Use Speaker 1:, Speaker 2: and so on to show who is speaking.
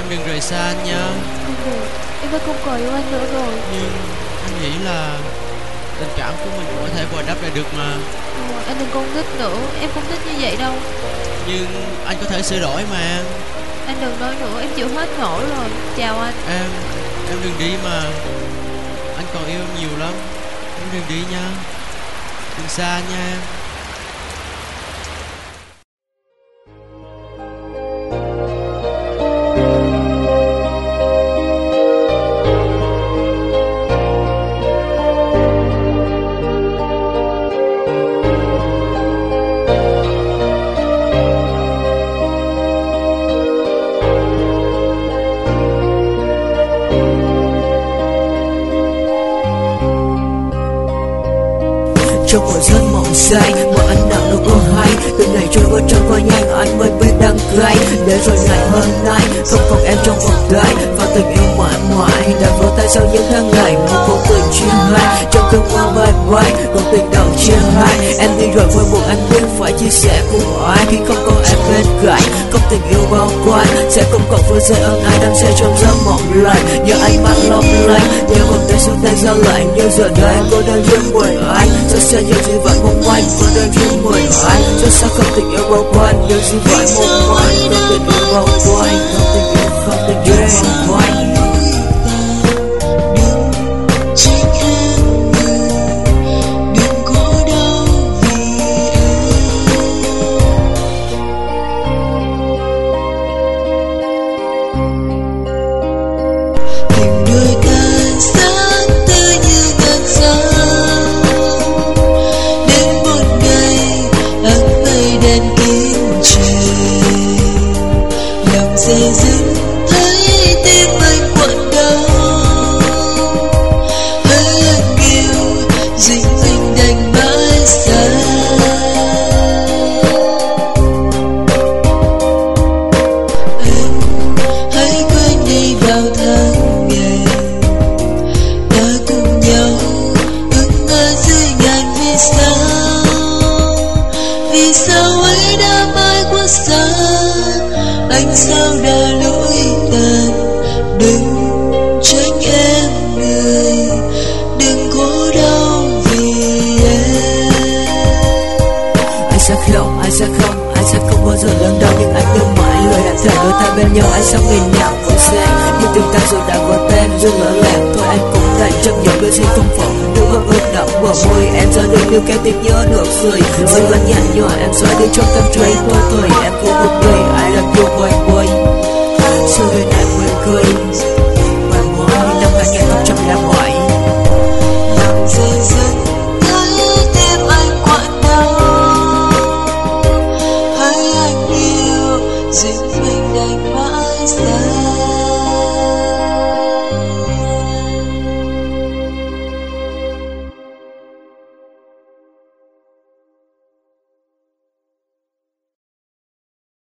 Speaker 1: Em đừng rời xa anh nha.
Speaker 2: Không được, em đã không còn yêu anh nữa rồi.
Speaker 1: Nhưng anh nghĩ là tình cảm của mình cũng có thể bồi đắp lại được mà.
Speaker 2: Anh đừng con nít nữa, em không thích như vậy đâu.
Speaker 1: Nhưng anh có thể sửa đổi mà.
Speaker 2: Anh đừng nói nữa, em chịu hết nổi rồi. Chào anh.
Speaker 1: Em đừng đi mà. Anh còn yêu em nhiều lắm. Em đừng đi nha. Đừng xa nha em.
Speaker 3: Trong một giấc mộng say mà anh nào đâu có hay, từ ngày trôi qua nhanh anh mới biết đắng cay. Để rồi ngày hôm nay không còn em trong vòng tay, và tình yêu mãi mãi đã vỡ tay sau những tháng ngày một cuộc tình chia hai. Trong cơn mơ bay bay còn tình đầu chia hai, em đi rồi vui buồn anh biết phải chia sẻ cùng ai. Khi không có em bên cạnh, không tình yêu bao quanh, sẽ không còn vui dễ ơn ai đang say trong giấc mộng lạnh. Nhờ anh mắt long lanh, nhớ vòng tay xuống tay ra lạnh, như giờ đây cô đơn riêng mình anh. Rất xa nhiều gì vậy mong manh, cô đơn riêng mình anh. Rất xa không tình yêu bao quanh, nhiều gì vậy mong manh, không tình yêu bao quanh, không tình yêu bao quanh.
Speaker 4: Dây dứt thấy tim anh quặn đau, hơi anh kêu duyên mình đành mãi xa. Em hãy quên đi vào tháng ngày đã cùng nhau ước mơ dưới ngàn vì sao ấy đã mãi quá xa. Anh sao đã lỗi tàn, đừng tránh em người, đừng khổ đau vì em.
Speaker 3: Anh sẽ không bao giờ lớn đâu, nhưng anh nhớ mãi lời hẹn thề đôi tay bên nhau. Anh sao nghìn nhạc với xe, nhưng từng ta rồi đã có tên dừng lỡ làng. Thôi anh cũng đành chấp nhận đôi gì không phận, đưa ước đậm bờ môi em ra đường yêu kéo tim nhớ được rồi. Vẫn nhạt nhòa em xóa đi trong tâm trí tôi em cũng một người.